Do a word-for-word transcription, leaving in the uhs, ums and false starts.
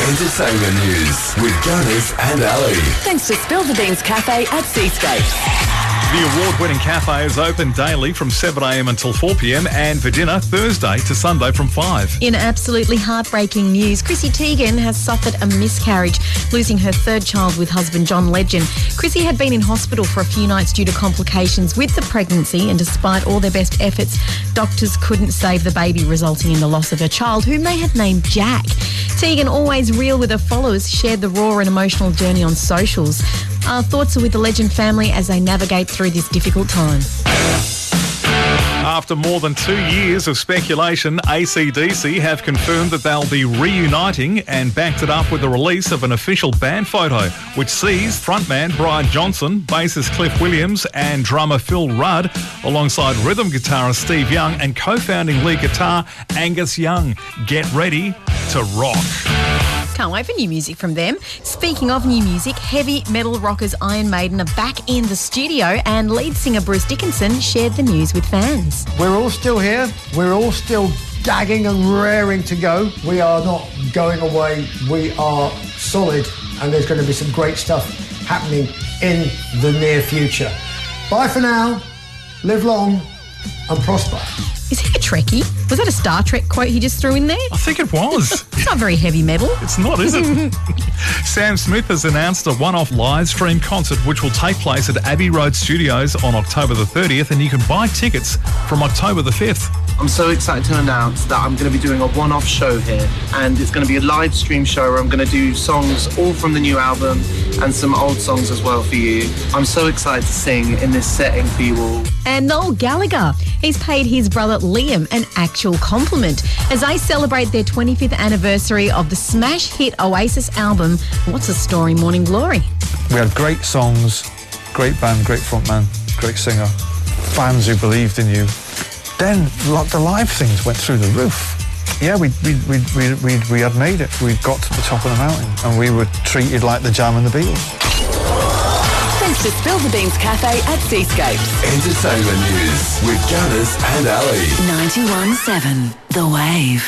Entertainment news with Gunners and Ali. Thanks to Spill the Beans Cafe at Seascapes. The award-winning cafe is open daily from seven a m until four p m and for dinner Thursday to Sunday from five. In absolutely heartbreaking news, Chrissy Teigen has suffered a miscarriage, losing her third child with husband John Legend. Chrissy had been in hospital for a few nights due to complications with the pregnancy, and despite all their best efforts, doctors couldn't save the baby, resulting in the loss of her child, whom they had named Jack. Teigen, always real with her followers, shared the raw and emotional journey on socials. Our thoughts are with the Legend family as they navigate through this difficult time. After more than two years of speculation, A C D C have confirmed that they'll be reuniting and backed it up with the release of an official band photo, which sees frontman Brian Johnson, bassist Cliff Williams and drummer Phil Rudd, alongside rhythm guitarist Steve Young and co-founding lead guitar Angus Young. Get ready to rock. Can't wait for new music from them. Speaking of new music, heavy metal rockers Iron Maiden are back in the studio, and lead singer Bruce Dickinson shared the news with fans. We're all still here. We're all still gagging and raring to go. We are not going away. We are solid, and there's going to be some great stuff happening in the near future. Bye for now. Live long and prosper. Is he a Trekkie? Was that a Star Trek quote he just threw in there? I think it was. It's not very heavy metal. It's not, is it? Sam Smith has announced a one-off live stream concert which will take place at Abbey Road Studios on October the thirtieth, and you can buy tickets from October the fifth. I'm so excited to announce that I'm going to be doing a one-off show here, and it's going to be a live stream show where I'm going to do songs all from the new album and some old songs as well for you. I'm so excited to sing in this setting for you all. And Noel Gallagher, he's paid his brother Liam an actual compliment as they celebrate their twenty-fifth anniversary of the smash hit Oasis album, What's a Story, Morning Glory. We had great songs, great band, great frontman, great singer, fans who believed in you. Then the live things went through the roof. Yeah, we we we we we, we had made it. We'd got to the top of the mountain, and we were treated like the Jam and the Beatles. Thanks to Spill the Beans Cafe at Seascapes. Entertainment news with Gunners and Ali. ninety-one point seven The Wave.